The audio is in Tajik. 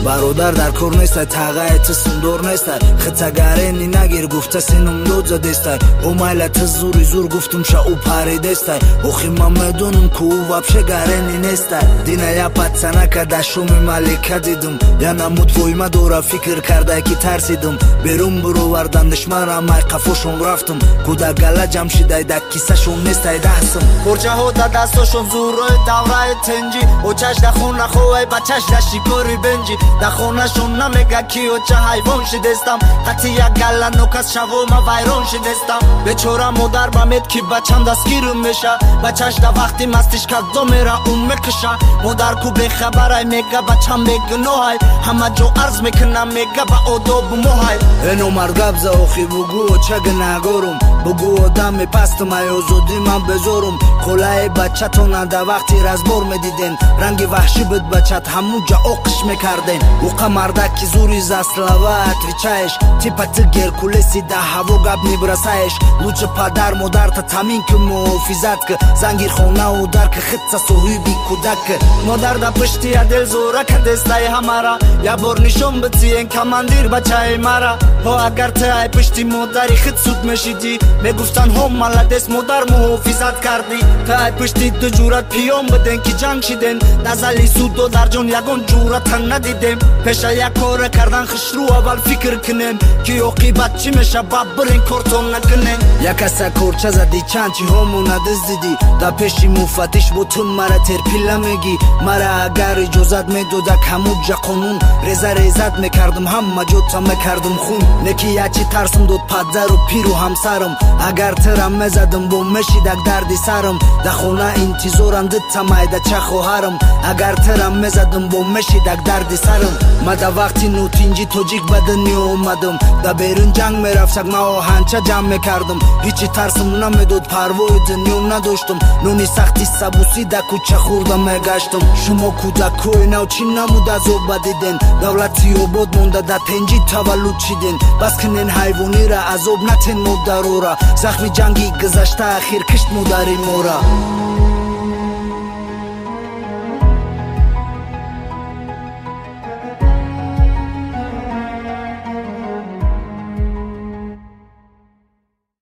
бародар дар кор нестай, тағаи ту сундор нестай, хитагарени нагир гуфта синум додза дестай, о майла ту зури зур гуфтум ша у пари дестай, охи ман медонум ку у вапше гарени нестай. Дина я пацанака да шуми малика дидум, я намуд войма дора фикр кардай ки тарсидум, берун буровардан душманра май қафошон рафтум, куда гала ҷамшидай да кисашон нестай даҳсум. Порчаҳо да дастошон зуррои давраи тенҷи, очаш да хона хоҳай бачаш да шикори бенҷи, да хонашон намега ки оча ҳайвон шидестам, қати як гала нокас шавома вайрон шидестам. Бечора модар ба мед ки бачам дастгирм меша, бачаш да вақти мастиш каддо мера ун мекиша, модар ку бехабарай мега бачам бегуноҳай, ҳама ҷо арз мекунам мега ба одобу моҳай. Эно мардгабза охи бугу очага нагорум, бугу одами пастум ай озодӣ ман безорум, қолаи бачатона да вақти разбор медиден, ранги ваҳшӣ буд бачат ҳаму ҷа оқиш мекарден. Уқа мардаки зури заслава отвечаеш, типа ты геркулеси да ҳаво гап небрасаеш, лучше падар модарта тамин ки муҳофизат ки, зангирхона удар ки хитса соҳиби кӯдак ки, модар да пушти адел зорака дестаи ҳамара, як бор нишон битиен командир бачаи мара. ҳо агар ты ай пушти модари хит суд мешидӣ, мегуфтан ҳо маладес модар муҳофизат кардӣ, ты ай пушти ду ҷурат пиём биден ки ҷанг шиден, назали судо дар ҷон ягон ҷурата надидем, пеша як кора кардан хушрӯ аввал фикр кунем, ки оқибат чӣ меша ба бирен кортон накунем. Як аса корча зади чанд ҷиҳому надиздидӣ, да пеши муфаттиш бо ту мара терпила мегӣ, мара агар иҷозат медодак ҳаму ҷа қонун, реза резат мекардум ҳама ҷота мекардум хун, не ки ячи тарсум дод падару пиру ҳамсарам, агар тирам мезадам бо мешидак дарди сарам, да хона интизорам дитта майдача хоҳарам, агар тирам мезадам бо мешидак дарди сарам. ма да вақти нутинҷи тоҷик ба дунё омадам, да берун ҷанг мерафтак ма оҳанча ҷамъ мекардам, ҳичи тарсам намедод парвои дунё надоштам, нуни сахти сабуси да кӯча хӯрда мегаштам. шумо кӯдакҳои нав чӣ намуд азоб ба диден, давлати обод монда да тенҷи таваллуд шиден, бас кинен ҳайвонира азоб натен модарора, захми ҷанги гузашта ахир кишт модари мора.